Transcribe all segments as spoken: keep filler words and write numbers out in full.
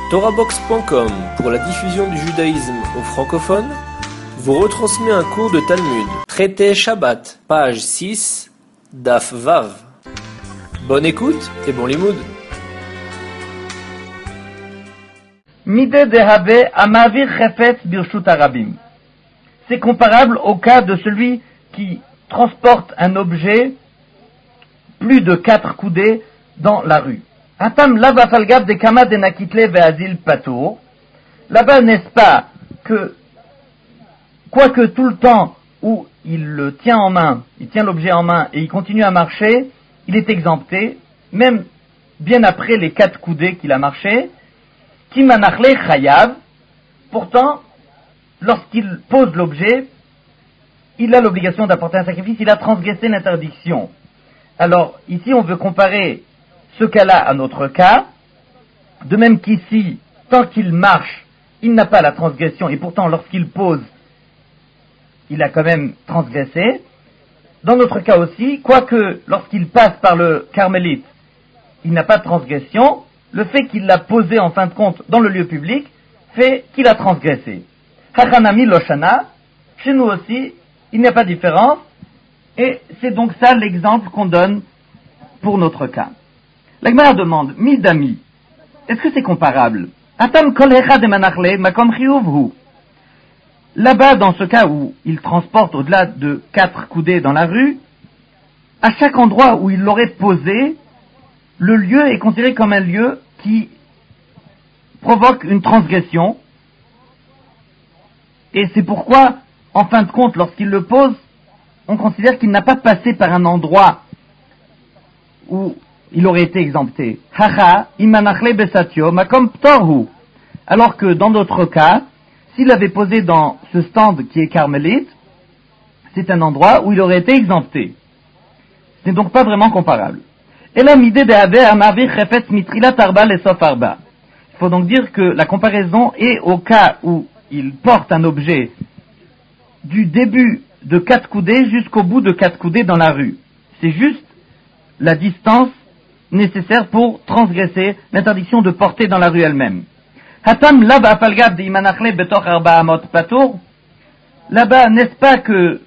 Torahbox point com, pour la diffusion du judaïsme aux francophones, vous retransmet un cours de Talmud. Traité Shabbat, page six, Daf Vav. Bonne écoute et bon limoud. Mideh dehabe amavir chefetz birshut harabim. C'est comparable au cas de celui qui transporte un objet plus de quatre coudées dans la rue. Atam lava falgab de kama de nakitle ve'azil patour. Là-bas, n'est-ce pas que, quoique tout le temps où il le tient en main, il tient l'objet en main et il continue à marcher, il est exempté, même bien après les quatre coudées qu'il a marché. Kimanachle chayav. Pourtant, lorsqu'il pose l'objet, il a l'obligation d'apporter un sacrifice, il a transgressé l'interdiction. Alors, ici, on veut comparer ce cas-là à notre cas, de même qu'ici, tant qu'il marche, il n'a pas la transgression, et pourtant, lorsqu'il pose, il a quand même transgressé. Dans notre cas aussi, quoique lorsqu'il passe par le carmélite, il n'a pas de transgression, le fait qu'il l'a posé en fin de compte dans le lieu public fait qu'il a transgressé. Hachanami loshana, chez nous aussi, il n'y a pas de différence, et c'est donc ça l'exemple qu'on donne pour notre cas. La Gemara demande, Midami, est-ce que c'est comparable? Atam kol echad emanachle makom chiyuvhu. Là-bas, dans ce cas où il transporte au-delà de quatre coudées dans la rue, à chaque endroit où il l'aurait posé, le lieu est considéré comme un lieu qui provoque une transgression. Et c'est pourquoi, en fin de compte, lorsqu'il le pose, on considère qu'il n'a pas passé par un endroit où il aurait été exempté. Haha, imanachle besatio, makom ptorhu. Alors que dans d'autres cas, s'il avait posé dans ce stand qui est carmélite, c'est un endroit où il aurait été exempté. Ce n'est donc pas vraiment comparable. Et la midé de haver amavir chefetz mitrilat arba lesof arba. Il faut donc dire que la comparaison est au cas où il porte un objet du début de quatre coudées jusqu'au bout de quatre coudées dans la rue. C'est juste la distance nécessaire pour transgresser l'interdiction de porter dans la rue elle-même. Hatam laba falgab de imanachle betoch arba amot patour. Là-bas, n'est-ce pas que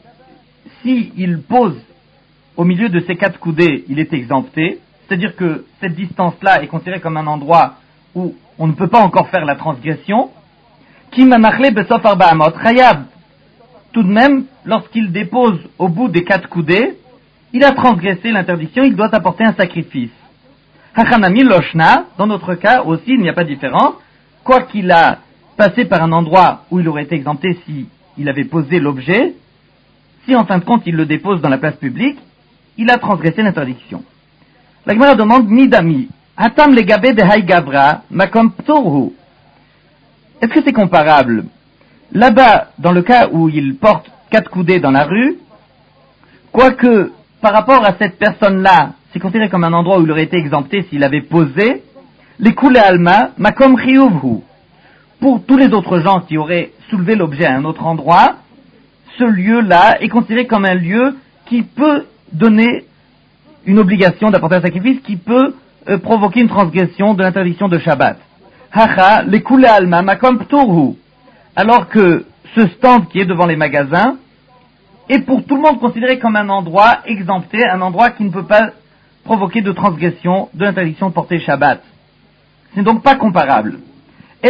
si il pose au milieu de ces quatre coudées, il est exempté, c'est-à-dire que cette distance-là est considérée comme un endroit où on ne peut pas encore faire la transgression. Kimanachle besof arba amot chayav. Tout de même, lorsqu'il dépose au bout des quatre coudées, il a transgressé l'interdiction, il doit apporter un sacrifice. Hachanami loshna, dans notre cas aussi, il n'y a pas de différence. Quoi qu'il a passé par un endroit où il aurait été exempté si il avait posé l'objet, si en fin de compte il le dépose dans la place publique, il a transgressé l'interdiction. La Gemara demande, Midami, Hatam legabe de hay gabra, makom ptorhu. Est-ce que c'est comparable? Là-bas, dans le cas où il porte quatre coudées dans la rue, quoique par rapport à cette personne-là, c'est considéré comme un endroit où il aurait été exempté s'il avait posé, les koulé alma, makom chiyuvhu. Pour tous les autres gens qui auraient soulevé l'objet à un autre endroit, ce lieu-là est considéré comme un lieu qui peut donner une obligation d'apporter un sacrifice, qui peut euh, provoquer une transgression de l'interdiction de Shabbat. Hacha, les koulé alma, makom ptorhu. Alors que ce stand qui est devant les magasins est pour tout le monde considéré comme un endroit exempté, un endroit qui ne peut pas provoquer de transgression de l'interdiction de porter Shabbat. Ce n'est donc pas comparable. Il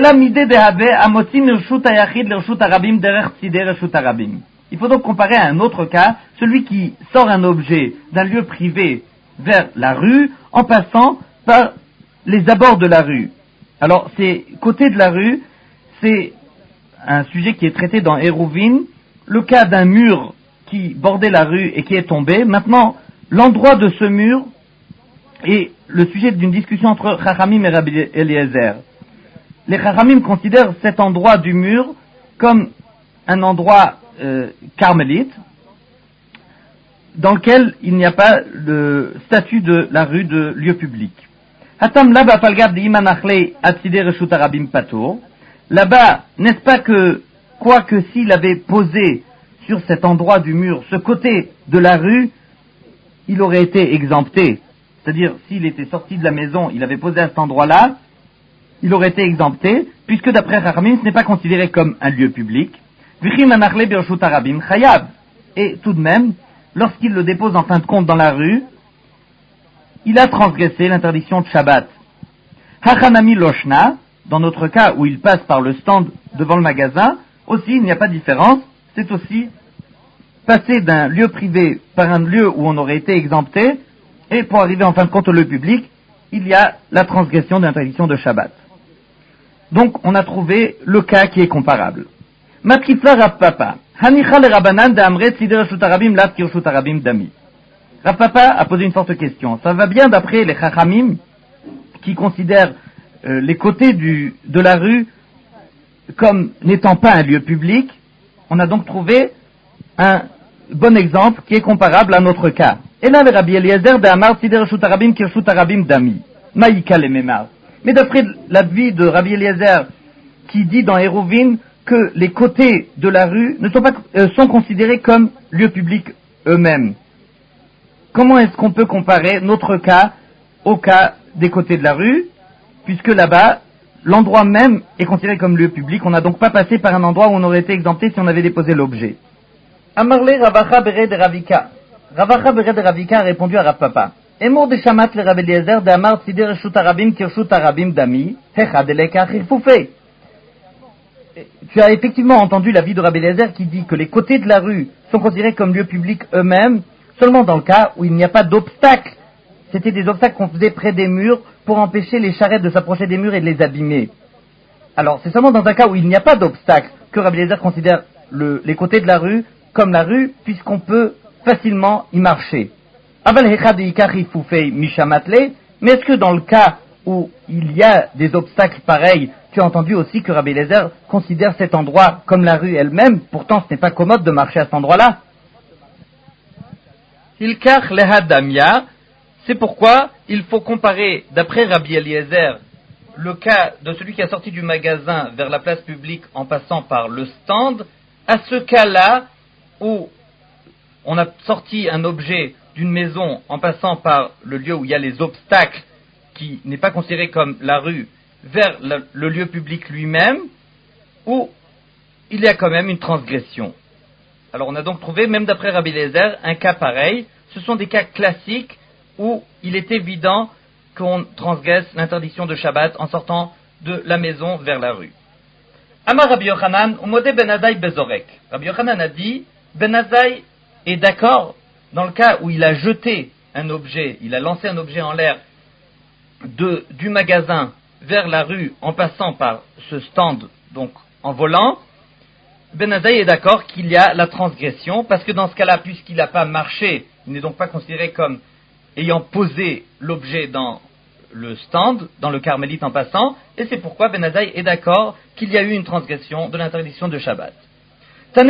faut donc comparer à un autre cas, celui qui sort un objet d'un lieu privé vers la rue en passant par les abords de la rue. Alors, ces côtés de la rue, c'est un sujet qui est traité dans Eruvin, le cas d'un mur qui bordait la rue et qui est tombé. Maintenant, l'endroit de ce mur est le sujet d'une discussion entre Chachamim et Rabbi Eliezer. Les Chachamim considèrent cet endroit du mur comme un endroit euh, carmélite, dans lequel il n'y a pas le statut de la rue de lieu public. Hatam laba falgab de imanachle atzide reshut harabim patour. Là-bas, n'est-ce pas que, quoique s'il avait posé sur cet endroit du mur, ce côté de la rue, il aurait été exempté. C'est-à-dire, s'il était sorti de la maison, il avait posé à cet endroit-là, il aurait été exempté, puisque d'après Chachamim, ce n'est pas considéré comme un lieu public. Et tout de même, lorsqu'il le dépose en fin de compte dans la rue, il a transgressé l'interdiction de Shabbat. Hachanami Loshna, dans notre cas où il passe par le stand devant le magasin, aussi il n'y a pas de différence, c'est aussi passer d'un lieu privé par un lieu où on aurait été exempté, et pour arriver en fin de compte au lieu public, il y a la transgression de l'interdiction de Shabbat. Donc on a trouvé le cas qui est comparable. Matkifla Rav Papa, Hanicha le Rabbanan d'Amret Sider Reshut Harabim Lav Ki Reshut Harabim Dami. Rav Papa a posé une forte question. Ça va bien d'après les Chachamim qui considèrent euh, les côtés du, de la rue comme n'étant pas un lieu public. On a donc trouvé un bon exemple qui est comparable à notre cas. Et là, le Rabbi Eliezer d'Amar Sider Reshut Harabim Ki Reshut Harabim Dami. Maïka le Memar. Mais d'après l'avis de Rabbi Eliezer qui dit dans Hérouvin que les côtés de la rue ne sont pas euh, sont considérés comme lieux publics eux-mêmes. Comment est-ce qu'on peut comparer notre cas au cas des côtés de la rue, puisque là-bas, l'endroit même est considéré comme lieu public, on n'a donc pas passé par un endroit où on aurait été exempté si on avait déposé l'objet. Amarle Ravacha Bere de Ravika. Ravacha Bere de Ravika a répondu à Rav Papa. Emor de Shamat le Rabbi Eliezer de Amar Sider Reshut Harabim Ki Reshut Harabim Dami, Hecha Deleka Chirfoufei. Tu as effectivement entendu l'avis de Rabbi Eliezer qui dit que les côtés de la rue sont considérés comme lieux publics eux-mêmes, seulement dans le cas où il n'y a pas d'obstacle. C'était des obstacles qu'on faisait près des murs pour empêcher les charrettes de s'approcher des murs et de les abîmer. Alors, c'est seulement dans un cas où il n'y a pas d'obstacle que Rabbi Eliezer considère le, les côtés de la rue comme la rue, puisqu'on peut facilement y marcher. Mais est-ce que dans le cas où il y a des obstacles pareils, tu as entendu aussi que Rabbi Eliezer considère cet endroit comme la rue elle-même, pourtant ce n'est pas commode de marcher à cet endroit-là. Hilkach lehadamia, c'est pourquoi il faut comparer, d'après Rabbi Eliezer, le cas de celui qui a sorti du magasin vers la place publique en passant par le stand, à ce cas-là où on a sorti un objet d'une maison en passant par le lieu où il y a les obstacles, qui n'est pas considéré comme la rue, vers le, le lieu public lui-même, où il y a quand même une transgression. Alors on a donc trouvé, même d'après Rabbi Eliezer, un cas pareil. Ce sont des cas classiques où il est évident qu'on transgresse l'interdiction de Shabbat en sortant de la maison vers la rue. Amar Rabbi Yochanan, Umode Ben Azai Bezorek. Rabbi Yochanan a dit, Ben Azai est d'accord dans le cas où il a jeté un objet, il a lancé un objet en l'air de, du magasin vers la rue en passant par ce stand, donc en volant. Ben Azai est d'accord qu'il y a la transgression, parce que dans ce cas-là, puisqu'il n'a pas marché, il n'est donc pas considéré comme ayant posé l'objet dans le stand, dans le carmélite en passant, et c'est pourquoi Ben Azai est d'accord qu'il y a eu une transgression de l'interdiction de Shabbat. Nous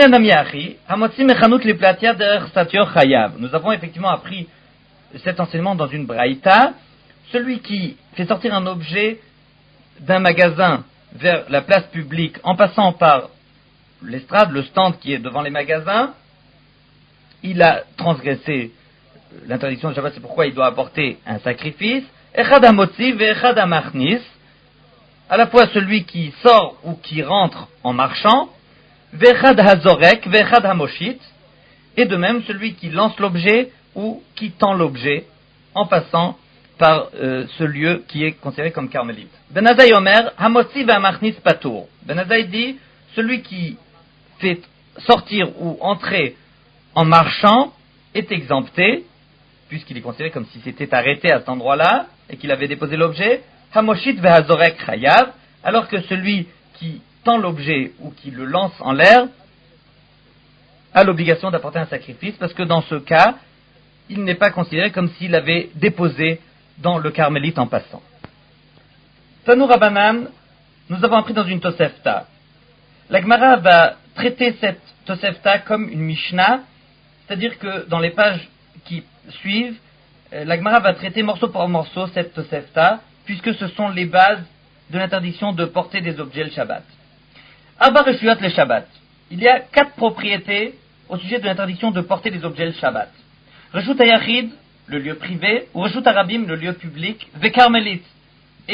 avons effectivement appris cet enseignement dans une braïta. Celui qui fait sortir un objet d'un magasin vers la place publique en passant par l'estrade, le stand qui est devant les magasins, il a transgressé l'interdiction de Shabbat, c'est pourquoi il doit apporter un sacrifice. Echad hamotzi ve'echad hamachnis, à la fois celui qui sort ou qui rentre en marchant, ve'echad hazorek ve'echad hamoshit, et de même celui qui lance l'objet ou qui tend l'objet en passant par euh, ce lieu qui est considéré comme carmélite. Ben Azai Omer, hamotzi ve'hamachnis patour. Ben Azai dit, celui qui fait sortir ou entrer en marchant est exempté, puisqu'il est considéré comme si c'était arrêté à cet endroit-là, et qu'il avait déposé l'objet, hamoshit ve'hazorek chayav, alors que celui qui tend l'objet ou qui le lance en l'air a l'obligation d'apporter un sacrifice, parce que dans ce cas, il n'est pas considéré comme s'il avait déposé dans le carmélite en passant. Tanu Rabbanan, nous avons appris dans une Tosefta. La Gemara va traiter cette Tosefta comme une Mishnah, c'est-à-dire que dans les pages qui suivent, la Gemara va traiter morceau par morceau cette Tosefta, puisque ce sont les bases de l'interdiction de porter des objets le Shabbat. Arba Reshuyot le Shabbat. Il y a quatre propriétés au sujet de l'interdiction de porter des objets le Shabbat. Reshut HaYachid, le lieu privé, ou Reshut HaRabim, le lieu public, Ve Carmelit, et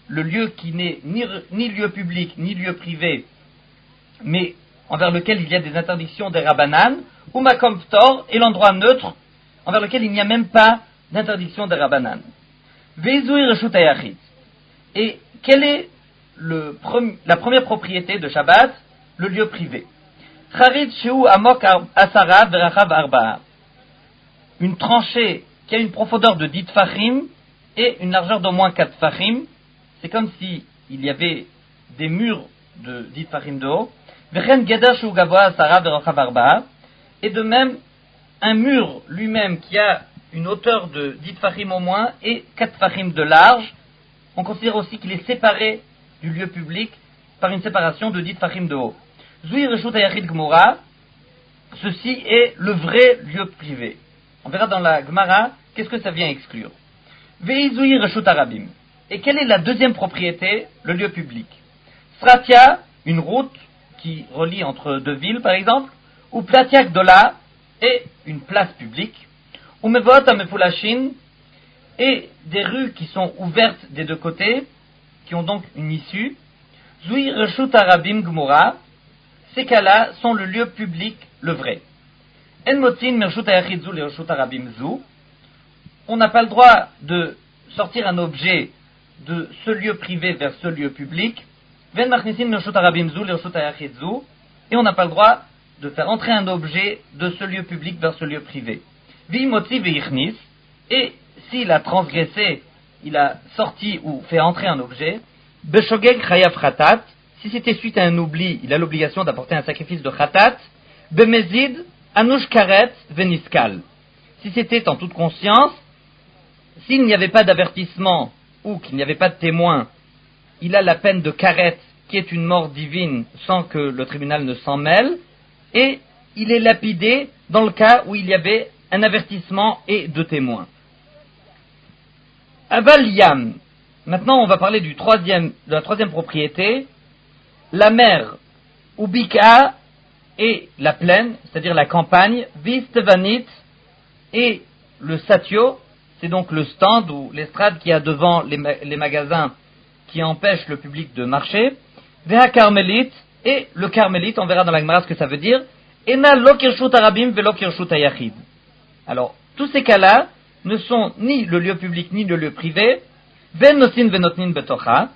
le lieu qui n'est ni, ni lieu public, ni lieu privé, mais envers lequel il y a des interdictions des Rabbanan, ou Makom Ptor, et l'endroit neutre, envers lequel il n'y a même pas d'interdiction des Rabbanan. Veizui Reshut Hayachid. Et quelle est le prom- la première propriété de Shabbat? Le lieu privé. Charit Sheu Amok Asara Verachav Arba'a. Une tranchée qui a une profondeur de dix tfachim et une largeur d'au moins quatre tfachim. C'est comme si il y avait des murs de dix tfachim de haut. Vechen Geder Sheu Gavoa Asara Verachav Arba'a. Et de même, un mur lui-même qui a une hauteur de dix tfachim au moins et quatre tfachim de large. On considère aussi qu'il est séparé du lieu public par une séparation de dix tfachim de haut. Zui Reshut Hayachid Gmura, ceci est le vrai lieu privé. On verra dans la Gemara qu'est-ce que ça vient exclure. Vei Zui Reshut Harabim. Et quelle est la deuxième propriété? Le lieu public. Sratia, une route qui relie entre deux villes par exemple, ou Platia Gdola, et une place publique, ou Mevot Amefulashin, et des rues qui sont ouvertes des deux côtés, qui ont donc une issue. Zui Reshut Harabim Gmura. Ces cas-là sont le lieu public, le vrai. En motzin mershut hayachid zu lershut harabim zu. On n'a pas le droit de sortir un objet de ce lieu privé vers ce lieu public. Ven machnisin mershut harabim zu lershut hayachid zu. Et on n'a pas le droit de faire entrer un objet de ce lieu public vers ce lieu privé. Vi motzi veichnis. Et s'il a transgressé, il a sorti ou fait entrer un objet. Beshogeg chayav chatat. Si c'était suite à un oubli, il a l'obligation d'apporter un sacrifice de khatat. Bemezid, anush karet, veniskal. Si c'était en toute conscience, s'il n'y avait pas d'avertissement ou qu'il n'y avait pas de témoin, il a la peine de karet, qui est une mort divine sans que le tribunal ne s'en mêle, et il est lapidé dans le cas où il y avait un avertissement et deux témoins. Aval yam. Maintenant, on va parler du troisième, de la troisième propriété. La mer, ou bika, et la plaine, c'est-à-dire la campagne, vistevanit, et le satio, c'est donc le stand ou l'estrade qui a devant les, ma- les magasins qui empêche le public de marcher, veha carmélite, et le carmélite, on verra dans la Gemara ce que ça veut dire, ena lo kirshut harabim velo kirshut hayachid. Alors, tous ces cas-là ne sont ni le lieu public ni le lieu privé, ven nosin venotnin betocha.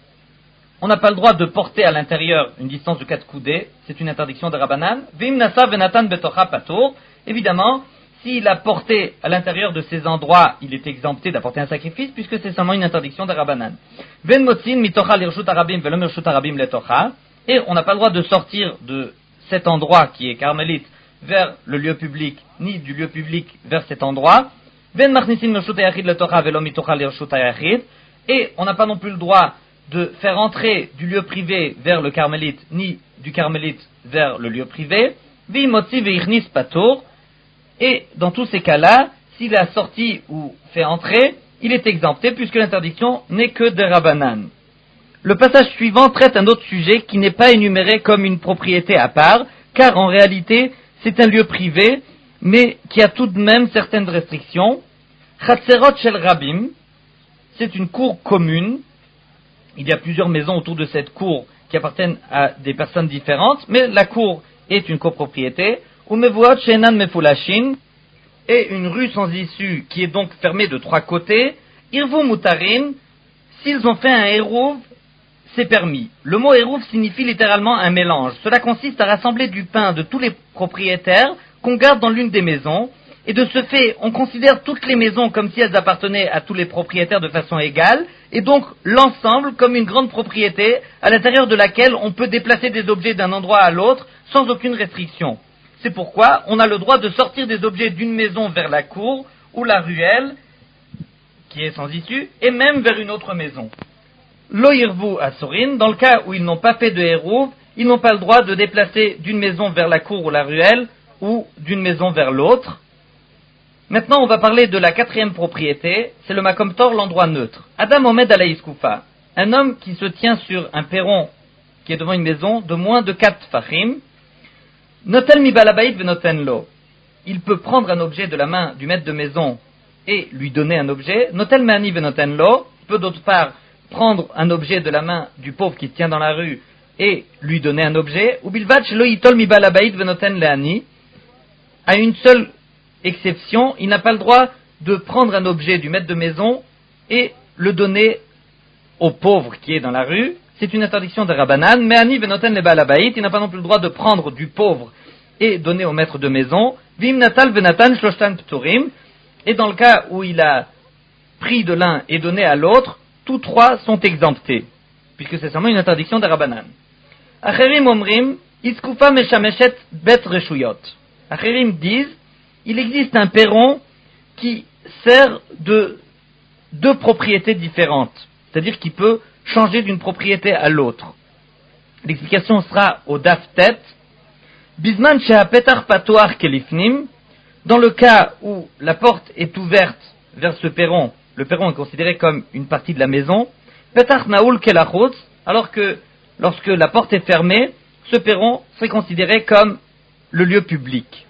On n'a pas le droit de porter à l'intérieur une distance de quatre coudées, c'est une interdiction de Rabbanan. Vim nasa venatan betocha patour. Évidemment, s'il a porté à l'intérieur de ces endroits, il est exempté d'apporter un sacrifice, puisque c'est seulement une interdiction de Rabbanan. Ven motzin mitocha lirshut harabim velom lirshut harabim letocha. Et on n'a pas le droit de sortir de cet endroit qui est carmélite vers le lieu public, ni du lieu public vers cet endroit. Ven machnisin lirshut hayachid letocha velom mitocha lirshut hayachid. Et on n'a pas non plus le droit de faire entrer du lieu privé vers le carmélite, ni du carmélite vers le lieu privé, vi motzi veichnis patour, et dans tous ces cas-là, s'il a sorti ou fait entrer, il est exempté puisque l'interdiction n'est que de Rabbanan. Le passage suivant traite un autre sujet qui n'est pas énuméré comme une propriété à part, car en réalité, c'est un lieu privé, mais qui a tout de même certaines restrictions. Chatzerot shel Rabim, c'est une cour commune. Il y a plusieurs maisons autour de cette cour qui appartiennent à des personnes différentes, mais la cour est une copropriété. Umevuot shenan mefulashin, et une rue sans issue qui est donc fermée de trois côtés. Irvu mutarin, s'ils ont fait un hérouv, c'est permis. Le mot hérouv signifie littéralement un mélange. Cela consiste à rassembler du pain de tous les propriétaires qu'on garde dans l'une des maisons, et de ce fait, on considère toutes les maisons comme si elles appartenaient à tous les propriétaires de façon égale, et donc l'ensemble comme une grande propriété à l'intérieur de laquelle on peut déplacer des objets d'un endroit à l'autre sans aucune restriction. C'est pourquoi on a le droit de sortir des objets d'une maison vers la cour ou la ruelle, qui est sans issue, et même vers une autre maison. Lo yirvu asorin, dans le cas où ils n'ont pas fait de hérouv, ils n'ont pas le droit de déplacer d'une maison vers la cour ou la ruelle, ou d'une maison vers l'autre. Maintenant, on va parler de la quatrième propriété, c'est le Makom Tor, l'endroit neutre. Adam Omed ala Iskoufa, un homme qui se tient sur un perron qui est devant une maison de moins de quatre fachim, Notel mi balabait venoten lo. Il peut prendre un objet de la main du maître de maison et lui donner un objet. Notel meani venoten lo. Il peut d'autre part prendre un objet de la main du pauvre qui se tient dans la rue et lui donner un objet, ou bilvad shelo yitol mi bal habayit venoten leani, à une seule exception, il n'a pas le droit de prendre un objet du maître de maison et le donner au pauvre qui est dans la rue. C'est une interdiction de Rabbanan, mais ani venoten le bal habayit, il n'a pas non plus le droit de prendre du pauvre et donner au maître de maison. Vim natal venatan shloshtan pturim, et dans le cas où il a pris de l'un et donné à l'autre, tous trois sont exemptés, puisque c'est seulement une interdiction de Rabbanan. Acherim omrim, iskufa meshameshet bet reshuyot. Acherim disent, il existe un perron qui sert de deux propriétés différentes, c'est-à-dire qu'il peut changer d'une propriété à l'autre. L'explication sera au daf tet. Bisman sheha petach patoar kelifnim, dans le cas où la porte est ouverte vers ce perron, le perron est considéré comme une partie de la maison, petach naoul kelachutz, alors que lorsque la porte est fermée, ce perron serait considéré comme le lieu public.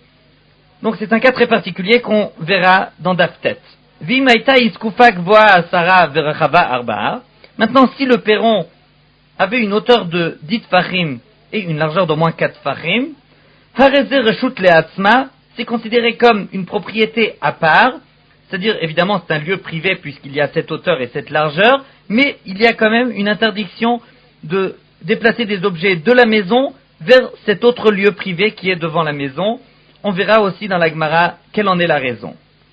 Donc c'est un cas très particulier qu'on verra dans Daftet. Vimaita iskufak voa asara verachava arba'a. Maintenant, si le perron avait une hauteur de dix fachim et une largeur d'au moins quatre fachim, hareze reshut leatzma, c'est considéré comme une propriété à part, c'est-à-dire évidemment c'est un lieu privé puisqu'il y a cette hauteur et cette largeur, mais il y a quand même une interdiction de déplacer des objets de la maison vers cet autre lieu privé qui est devant la maison. On verra aussi dans la Gemara quelle en est la raison.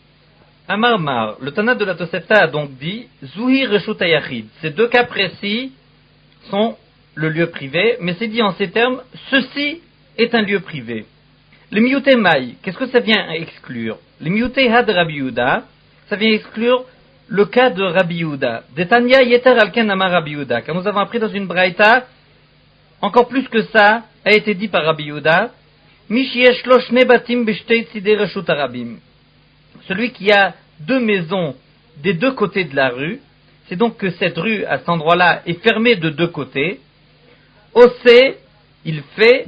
Amar Mar, le Tana de la Tosefta a donc dit Zuhi Reshut Hayachid. Ces deux cas précis sont le lieu privé, mais c'est dit en ces termes, ceci est un lieu privé. Le Miyute Mai, qu'est-ce que ça vient exclure? Le Miyute Ha de Rabbi Yehuda, ça vient exclure le cas de Rabbi Yehuda. Detanya Yeter Alken Amar Rabbi Yehuda, car nous avons appris dans une braïta, encore plus que ça, a été dit par Rabbi Yehuda, Mishyesh lo shne batim b'shtei tzidei reshut harabim. Celui qui a deux maisons des deux côtés de la rue, c'est donc que cette rue, à cet endroit-là, est fermée de deux côtés. Ose, il fait.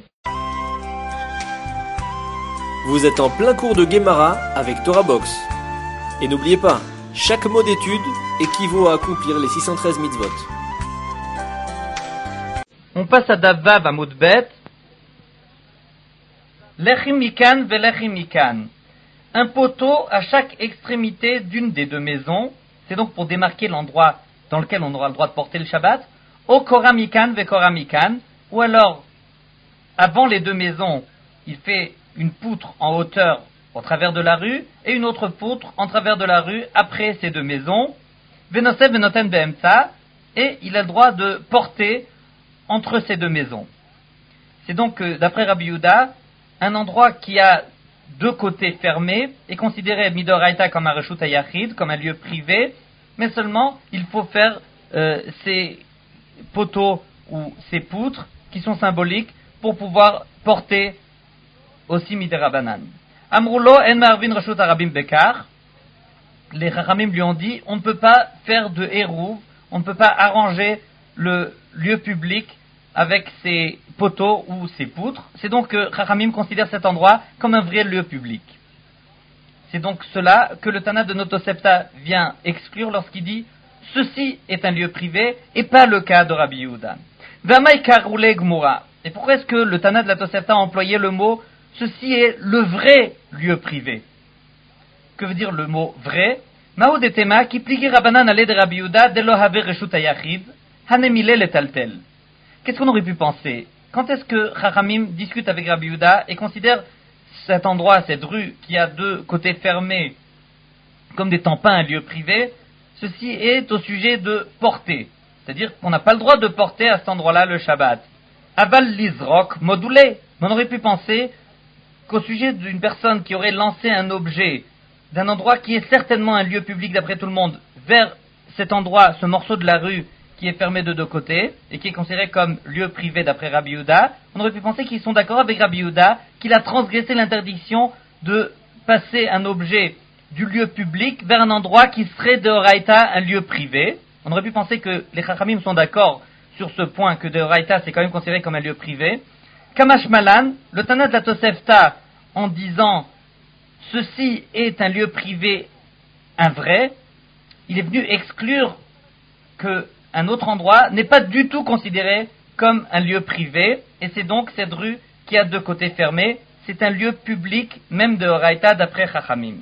Vous êtes en plein cours de Gemara avec Torah Box. Et n'oubliez pas, chaque mot d'étude équivaut à accomplir les six cent treize mitzvot. On passe à Davav à Moudbet. Lechim mikan velechim mikan. Un poteau à chaque extrémité d'une des deux maisons. C'est donc pour démarquer l'endroit dans lequel on aura le droit de porter le Shabbat. O koramikan ve koramikan. Ou alors, avant les deux maisons, il fait une poutre en hauteur au travers de la rue et une autre poutre en travers de la rue après ces deux maisons. Venoseh venoten beemtsa. Et il a le droit de porter entre ces deux maisons. C'est donc, d'après Rabbi Yehuda, un endroit qui a deux côtés fermés est considéré midoraita comme un reshut hayachid, comme un lieu privé, mais seulement il faut faire euh, ces poteaux ou ces poutres qui sont symboliques pour pouvoir porter aussi miderabanan. Amrulo en marvin reshut harabim bekar. Les chachamim lui ont dit on ne peut pas faire de hérouv, on ne peut pas arranger le lieu public avec ses poteaux ou ses poutres. C'est donc que Chachamim considère cet endroit comme un vrai lieu public. C'est donc cela que le Tana de Notosepta vient exclure lorsqu'il dit « Ceci est un lieu privé et pas le cas de Rabbi Yehuda ». Et pourquoi est-ce que le Tana de la Tosefta a employé le mot « Ceci est le vrai lieu privé ». Que veut dire le mot « vrai » Maoud et Tema qui pligi Rabbanan ale de Rabbi Yehuda de lo have reshut hayachid hanemile letaltel. Qu'est-ce qu'on aurait pu penser? Quand est-ce que Chachamim discute avec Rabbi Yehuda et considère cet endroit, cette rue qui a deux côtés fermés comme n'étant pas un lieu privé? Ceci est au sujet de porter, c'est-à-dire qu'on n'a pas le droit de porter à cet endroit-là le Shabbat. Aval lizrok modulé. On aurait pu penser qu'au sujet d'une personne qui aurait lancé un objet d'un endroit qui est certainement un lieu public d'après tout le monde vers cet endroit, ce morceau de la rue qui est fermé de deux côtés et qui est considéré comme lieu privé d'après Rabbi Yehuda, on aurait pu penser qu'ils sont d'accord avec Rabbi Yehuda qu'il a transgressé l'interdiction de passer un objet du lieu public vers un endroit qui serait de Horaïta un lieu privé. On aurait pu penser que les Chachamim sont d'accord sur ce point que de Horaïta c'est quand même considéré comme un lieu privé. Kamash Malan, le Tana de la Tosefta, en disant ceci est un lieu privé, un vrai, il est venu exclure qu'un autre endroit n'est pas du tout considéré comme un lieu privé, et c'est donc cette rue qui a deux côtés fermés, c'est un lieu public, même de Horaïta d'après Chachamim.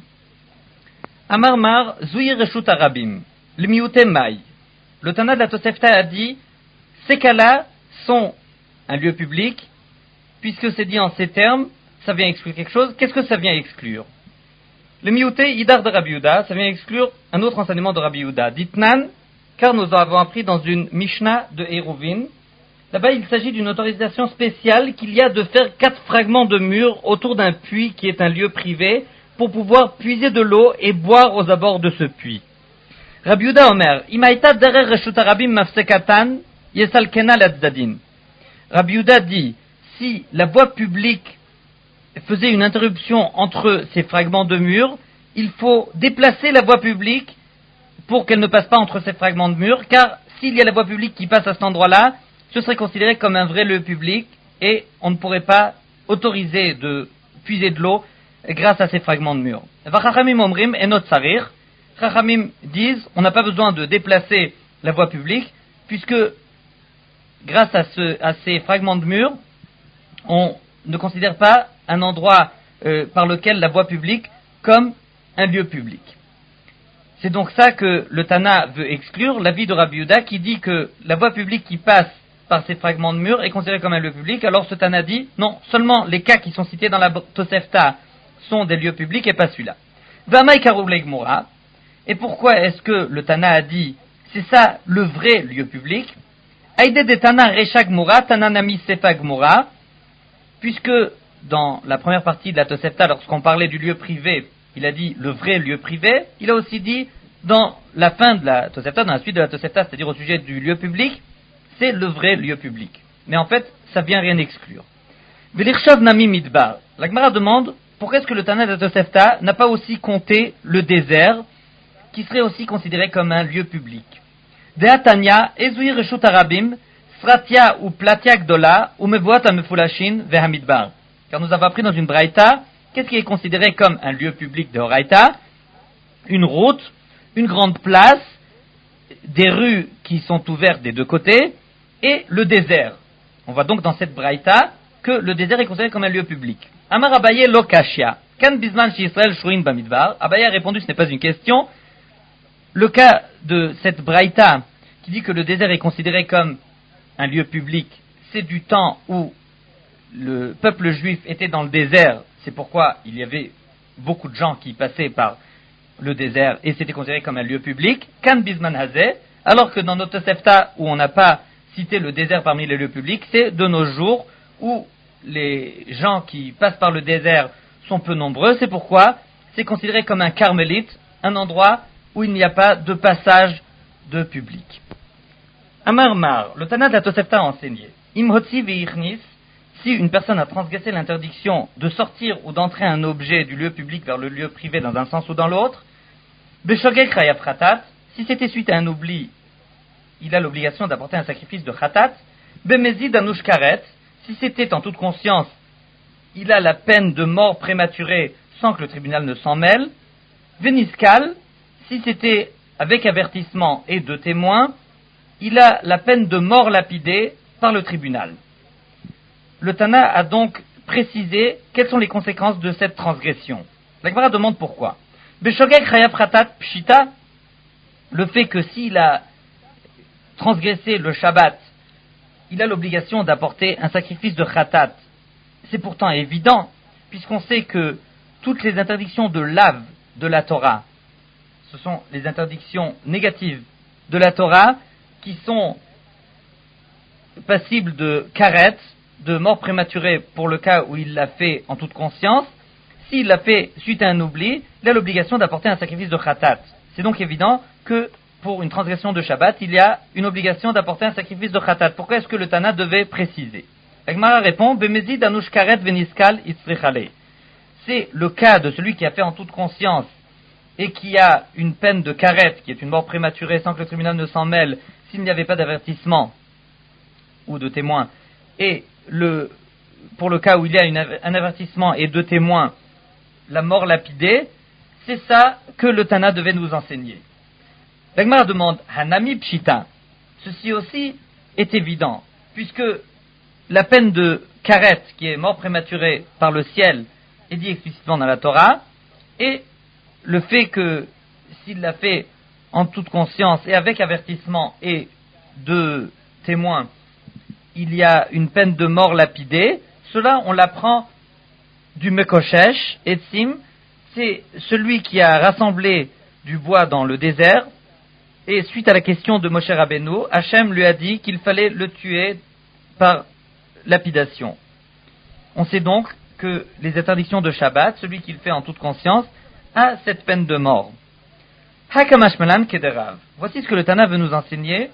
Amar Mar, Zouy Reshut Arabim, le Miouté Maï. Le Tana de la Tosefta a dit, ces cas-là sont un lieu public, puisque c'est dit en ces termes, ça vient exclure quelque chose. Qu'est-ce que ça vient exclure? Le Miouté Idar de Rabbi Yehuda, ça vient exclure un autre enseignement de Rabbi Yehuda. Ditnan, car nous avons appris dans une Mishnah de Eruvin, là-bas il s'agit d'une autorisation spéciale qu'il y a de faire quatre fragments de mur autour d'un puits qui est un lieu privé, pour pouvoir puiser de l'eau et boire aux abords de ce puits. Rabbi Yehuda Omer, Imaïta derer reshut arabim mafsekatan, yesalkena l'adzadin. Rabbi Yehuda dit, si la voie publique faisait une interruption entre ces fragments de mur, il faut déplacer la voie publique pour qu'elle ne passe pas entre ces fragments de mur, car s'il y a la voie publique qui passe à cet endroit-là, ce serait considéré comme un vrai lieu public et on ne pourrait pas autoriser de puiser de l'eau grâce à ces fragments de mur. Vachachamim omrim enot sarir. Chachamim disent, on n'a pas besoin de déplacer la voie publique, puisque grâce à, ce, à ces fragments de mur, on ne considère pas un endroit euh, par lequel la voie publique comme un lieu public. C'est donc ça que le Tana veut exclure, l'avis de Rabbi Yehuda qui dit que la voie publique qui passe par ces fragments de mur est considérée comme un lieu public. Alors ce Tana dit, non, seulement les cas qui sont cités dans la Tosefta sont des lieux publics et pas celui-là. Vamay karoulei gmura. Et pourquoi est-ce que le Tana a dit, c'est ça le vrai lieu public? Aïde de Tana recha gmura, Tana nami sefa gmura, puisque dans la première partie de la Tosefta, lorsqu'on parlait du lieu privé, il a dit le vrai lieu privé, il a aussi dit dans la fin de la Tosefta, dans la suite de la Tosefta, c'est-à-dire au sujet du lieu public, c'est le vrai lieu public. Mais en fait, ça vient rien exclure. V'lirshav nami midbar. La Gemara demande, pourquoi est-ce que le Tana de la Tosefta n'a pas aussi compté le désert, qui serait aussi considéré comme un lieu public? Deatanya, ezui reshut arabim, sratia ou platia gdola, ou mevoat amefulashin vehamidbar. Car nous avons appris dans une braïta, qu'est-ce qui est considéré comme un lieu public de Horaïta? Une route, une grande place, des rues qui sont ouvertes des deux côtés, et le désert. On voit donc dans cette braïta que le désert est considéré comme un lieu public. Amar Abaye lokashia, kan bisman shi Israël shurin bamidbar. Abaye a répondu, ce n'est pas une question. Le cas de cette braïta qui dit que le désert est considéré comme un lieu public, c'est du temps où le peuple juif était dans le désert. C'est pourquoi il y avait beaucoup de gens qui passaient par le désert et c'était considéré comme un lieu public. Kan bisman hazeh, alors que dans notre Tosefta où on n'a pas cité le désert parmi les lieux publics, c'est de nos jours où les gens qui passent par le désert sont peu nombreux. C'est pourquoi c'est considéré comme un carmélite, un endroit où il n'y a pas de passage de public. Amar Mar, le Tana de la Tosefta a enseigné, Imhotzi veichnis, si une personne a transgressé l'interdiction de sortir ou d'entrer un objet du lieu public vers le lieu privé dans un sens ou dans l'autre, Beshogek Chayav Khatat, si c'était suite à un oubli, il a l'obligation d'apporter un sacrifice de Khatat, Bemezid Anush Karet, si c'était en toute conscience, il a la peine de mort prématurée sans que le tribunal ne s'en mêle, Veniskal, si c'était avec avertissement et de témoins, il a la peine de mort lapidée par le tribunal. Le Tana a donc précisé quelles sont les conséquences de cette transgression. La Gemara demande pourquoi. Beshogek Chayav Khatat Pshita, le fait que s'il a transgressé le Shabbat, il a l'obligation d'apporter un sacrifice de Khatat. C'est pourtant évident, puisqu'on sait que toutes les interdictions de lave de la Torah, ce sont les interdictions négatives de la Torah qui sont passibles de karet, de mort prématurée pour le cas où il l'a fait en toute conscience. S'il l'a fait suite à un oubli, il a l'obligation d'apporter un sacrifice de khatat. C'est donc évident que pour une transgression de Shabbat, il y a une obligation d'apporter un sacrifice de khatat. Pourquoi est-ce que le Tana devait préciser? La Gemara répond, Bemezid anush karet veniskal itzrichale. C'est le cas de celui qui a fait en toute conscience et qui a une peine de karet, qui est une mort prématurée sans que le tribunal ne s'en mêle, s'il n'y avait pas d'avertissement ou de témoin, et le, pour le cas où il y a une, un avertissement et deux témoins, la mort lapidée, c'est ça que le Tana devait nous enseigner. La Gemara demande Hanami Pshita. Ceci aussi est évident, puisque la peine de karet, qui est mort prématurée par le ciel, est dit explicitement dans la Torah, et le fait que s'il l'a fait en toute conscience et avec avertissement et de témoins, il y a une peine de mort lapidée, cela on l'apprend du Mekoshesh, Etzim, c'est celui qui a rassemblé du bois dans le désert, et suite à la question de Moshe Rabbeinu, Hachem lui a dit qu'il fallait le tuer par lapidation. On sait donc que les interdictions de Shabbat, celui qui le fait en toute conscience, a cette peine de mort. Hakamash Malan Kederav. Voici ce que le Tana veut nous enseigner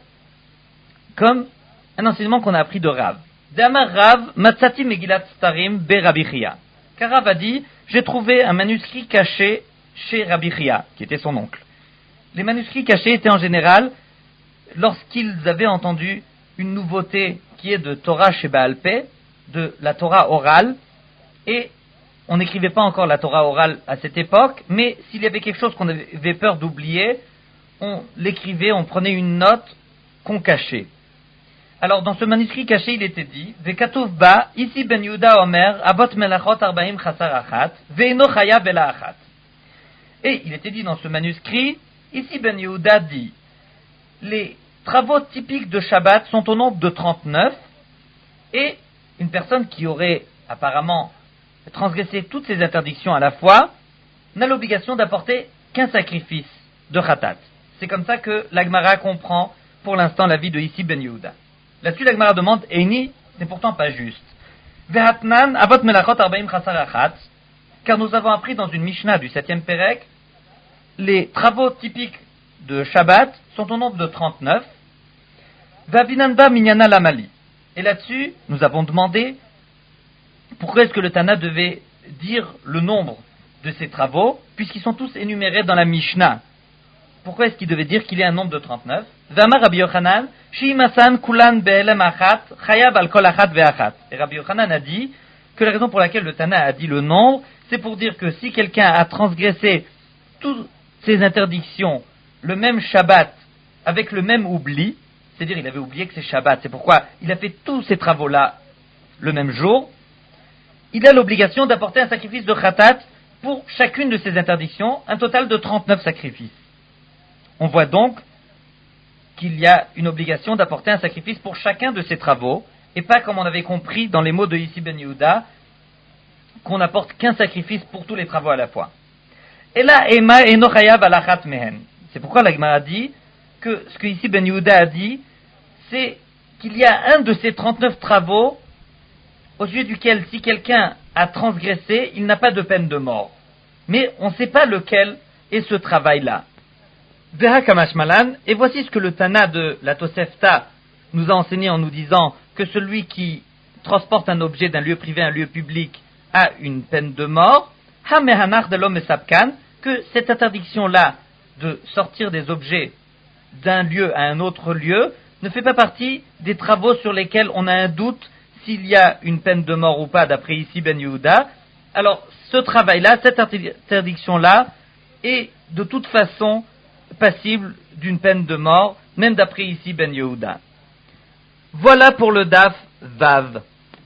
comme un enseignement qu'on a appris de Rav. D'Amar Rav, Matsati Megillat Starim be Rabbi Chia. Car Rav a dit, j'ai trouvé un manuscrit caché chez Rabbi Chia, qui était son oncle. Les manuscrits cachés étaient en général lorsqu'ils avaient entendu une nouveauté qui est de Torah chez Baal Peh, de la Torah orale, et on n'écrivait pas encore la Torah orale à cette époque, mais s'il y avait quelque chose qu'on avait peur d'oublier, on l'écrivait, on prenait une note qu'on cachait. Alors dans ce manuscrit caché, il était dit Vekatov ba ici ben Yehuda Omer abot melachot arbaim chasar achat ve'eno chaya bela achat. Et il était dit dans ce manuscrit, ici ben Yehuda dit les travaux typiques de Shabbat sont au nombre de trente-neuf, et une personne qui aurait apparemment transgressé toutes ces interdictions à la fois n'a l'obligation d'apporter qu'un sacrifice de Khatat. C'est comme ça que l'Agmara comprend pour l'instant la vie de ici ben Yehuda. Là-dessus, la Gemara demande, Eini, c'est pourtant pas juste. Vehatnan, avot melachot arbaim chasar achat, car nous avons appris dans une Mishnah du septième Pérec, les travaux typiques de Shabbat sont au nombre de trente-neuf. Vavinanda minyana lamali. Et là-dessus, nous avons demandé, pourquoi est-ce que le Tana devait dire le nombre de ces travaux, puisqu'ils sont tous énumérés dans la Mishnah. Pourquoi est-ce qu'il devait dire qu'il y a un nombre de trente-neuf? V'amar Rabbi Yochanan, shi'imasan kulan be'elem achat, chayav al kol achat ve'achat. Et Rabbi Yochanan a dit que la raison pour laquelle le Tana a dit le nombre, c'est pour dire que si quelqu'un a transgressé toutes ces interdictions, le même Shabbat, avec le même oubli, c'est-à-dire il avait oublié que c'est Shabbat, c'est pourquoi il a fait tous ces travaux-là le même jour, il a l'obligation d'apporter un sacrifice de khatat pour chacune de ces interdictions, un total de trente-neuf sacrifices. On voit donc qu'il y a une obligation d'apporter un sacrifice pour chacun de ces travaux, et pas comme on avait compris dans les mots de Yissi ben Yehuda, qu'on n'apporte qu'un sacrifice pour tous les travaux à la fois. Et là, Ema eno chayav al achat mehen. C'est pourquoi la Gemara dit que ce que Yissi ben Yehuda a dit, c'est qu'il y a un de ces trente-neuf travaux au sujet duquel, si quelqu'un a transgressé, il n'a pas de peine de mort. Mais on ne sait pas lequel est ce travail-là. Et voici ce que le Tana de la Tosefta nous a enseigné en nous disant que celui qui transporte un objet d'un lieu privé à un lieu public a une peine de mort, que cette interdiction-là de sortir des objets d'un lieu à un autre lieu ne fait pas partie des travaux sur lesquels on a un doute s'il y a une peine de mort ou pas, d'après ici Ben Yehuda. Alors ce travail-là, cette interdiction-là est de toute façon passible d'une peine de mort, même d'après ici Ben Yehuda. Voilà pour le Daf Vav.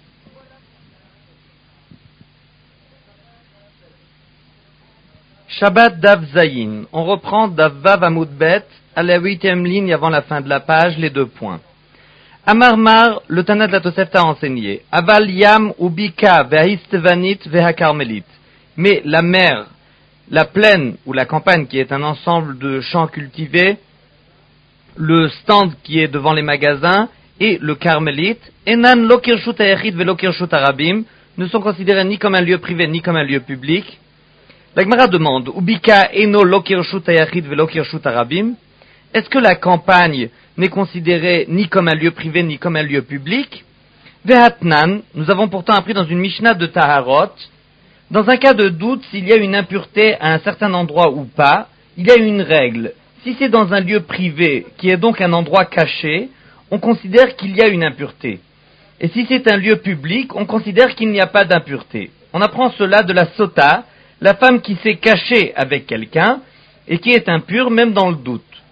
Shabbat Daf Zayin. On reprend Daf Vav Amud Bet à la huitième ligne avant la fin de la page, les deux points. Amar Mar, le Tana de la Tosefta a enseigné. Aval Yam Ubika Vehistevanit Vehakarmelit. Mais la mer, la plaine ou la campagne qui est un ensemble de champs cultivés, le stand qui est devant les magasins et le carmélite, Enan Lokirshut Ayachid Velokirshut Arabim, ne sont considérés ni comme un lieu privé ni comme un lieu public. La Gemara demande, Ubika Eno Lokirshut Ayachid Velokirshut Arabim, est-ce que la campagne n'est considérée ni comme un lieu privé ni comme un lieu public? Vehatnan, nous avons pourtant appris dans une Mishnah de Taharot, dans un cas de doute s'il y a une impureté à un certain endroit ou pas, il y a une règle. Si c'est dans un lieu privé, qui est donc un endroit caché, on considère qu'il y a une impureté. Et si c'est un lieu public, on considère qu'il n'y a pas d'impureté. On apprend cela de la sota, la femme qui s'est cachée avec quelqu'un et qui est impure même dans le doute.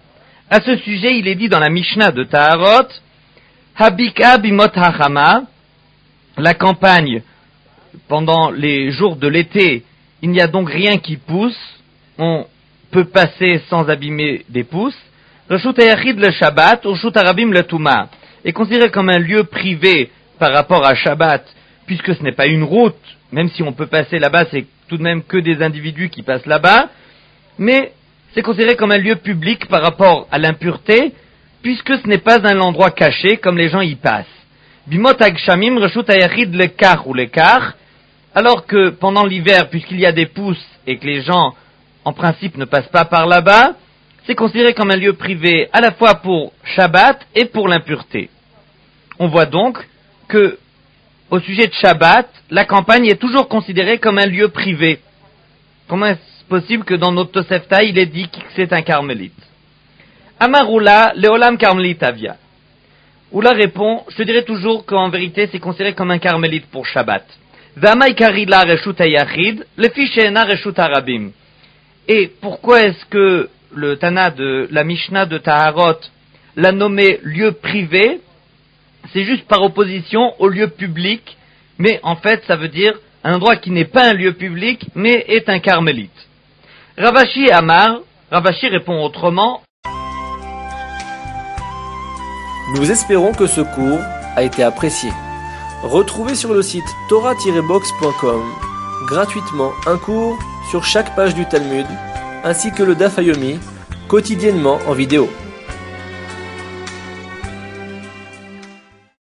À ce sujet, il est dit dans la Mishnah de Taharot, Habika bimot hachama, la campagne, pendant les jours de l'été, il n'y a donc rien qui pousse, on peut passer sans abîmer des pousses. Reshut hayachid le Shabbat, Reshut harabim le Touma, est considéré comme un lieu privé par rapport à Shabbat, puisque ce n'est pas une route, même si on peut passer là-bas, c'est tout de même que des individus qui passent là-bas, mais c'est considéré comme un lieu public par rapport à l'impureté, puisque ce n'est pas un endroit caché, comme les gens y passent. Bimot hagshamim reshut hayachid le kar ou le kar, alors que pendant l'hiver, puisqu'il y a des pousses et que les gens, en principe, ne passent pas par là-bas, c'est considéré comme un lieu privé à la fois pour Shabbat et pour l'impureté. On voit donc que, au sujet de Shabbat, la campagne est toujours considérée comme un lieu privé. Comment est-ce possible que dans notre Tosefta, il est dit que c'est un carmélite? Amarula, leolam carmélite avia. Oula répond, je te dirais toujours qu'en vérité, c'est considéré comme un carmélite pour Shabbat. Et pourquoi est-ce que le Tana de la Mishnah de Taharot l'a nommé lieu privé? C'est juste par opposition au lieu public, mais en fait ça veut dire un endroit qui n'est pas un lieu public, mais est un carmélite. Ravashi Amar, Ravashi répond autrement. Nous espérons que ce cours a été apprécié. Retrouvez sur le site torah tiret box point com gratuitement un cours sur chaque page du Talmud, ainsi que le Daf Yomi, quotidiennement en vidéo.